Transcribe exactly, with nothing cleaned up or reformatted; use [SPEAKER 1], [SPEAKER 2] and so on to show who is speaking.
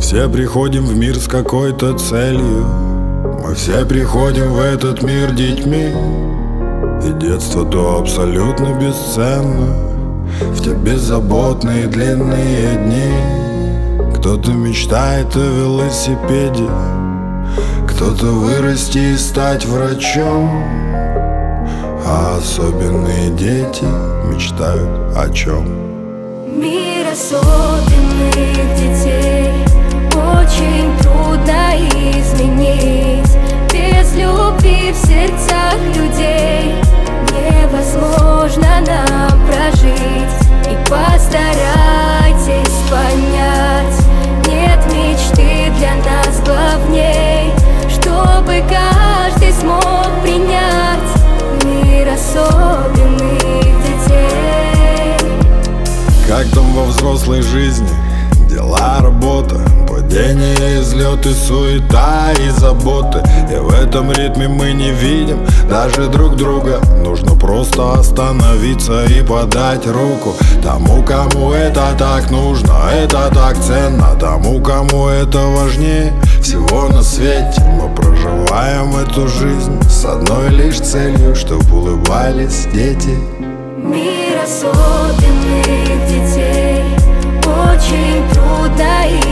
[SPEAKER 1] все приходим в мир с какой-то целью. Мы все приходим в этот мир детьми, и детство то абсолютно бесценно. В те беззаботные длинные дни кто-то мечтает о велосипеде, кто-то вырасти и стать врачом, а особенные дети мечтают о чем?
[SPEAKER 2] Мир особенных детей очень трудно изменить. Без любви в сердцах людей невозможно нам прожить. И постарайтесь понять, нет мечты для нас главней, чтобы каждый смог принять мир особенных детей.
[SPEAKER 1] Как там во взрослой жизни? Дела, работа, падения, излеты, суета и заботы. И в этом ритме мы не видим даже друг друга. Нужно просто остановиться и подать руку тому, кому это так нужно, это так ценно, тому, кому это важнее всего на свете. Мы проживаем эту жизнь с одной лишь целью, чтоб улыбались дети.
[SPEAKER 2] Мир особенных детей очень трудно